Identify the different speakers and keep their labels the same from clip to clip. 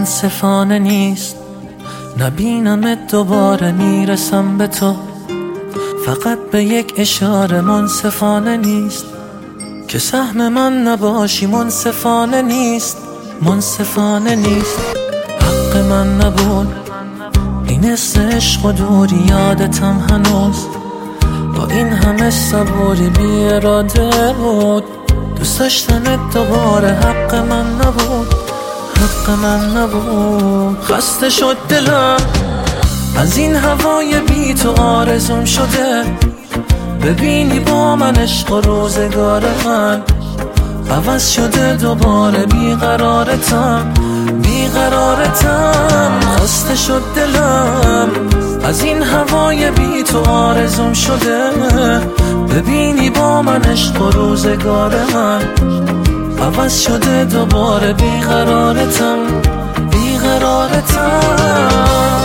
Speaker 1: منصفانه نیست، نبینمت دوباره میرسم به تو. فقط به یک اشاره منصفانه نیست، که سهم من نباشی منصفانه نیست، منصفانه نیست. حق من نبود این عشق و دوری، یادتم هنوز با این همه صبوری بی اراده بود. دوست داشتنت دوباره حق من نبود، حق من نبود. خسته شد دلم از این هوای بی تو، آرزوم شده ببینی با من عشق و روزگار من عوض شده دوباره. بیقرارتم بیقرارتم. خسته شد دلم از این هوای بی تو، آرزوم شده ببینی با من عشق و روزگار من عوض شده دوباره. بیقرارتم بیقرارتم.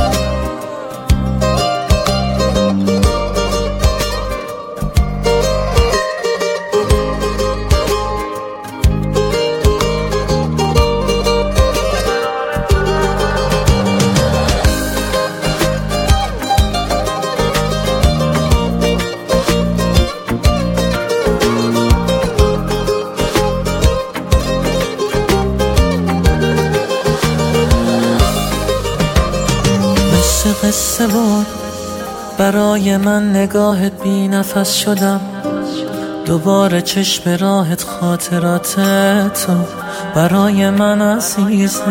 Speaker 1: قصه بود برای من، نگاهت بی نفس شدم دوباره، چشم راهت خاطرات تو برای من عزیزه.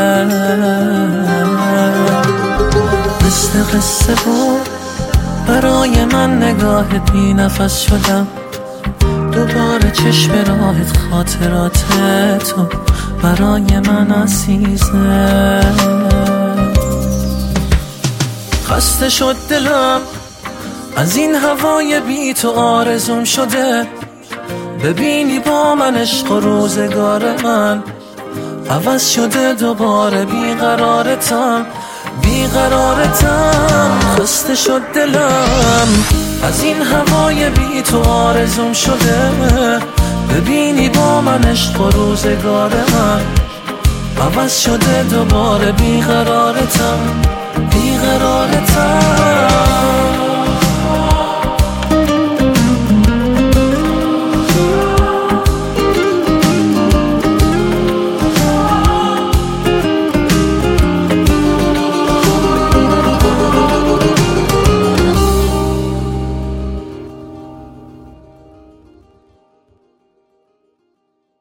Speaker 1: مثل قصه بود برای من، نگاهت بی نفس شدم دوباره، چشم راهت خاطرات تو برای من عزیزه. خسته شد دلم از این هوای بی تو، آرزوم شده ببینی با من عشق و روزگار من عوض شده دوباره. بیقرارتم بیقرارتم. خسته شد دلم از این هوای بی تو، آرزوم شده ببینی با من عشق و روزگار من عوض شده دوباره. بیقرارتم بیقرارتم.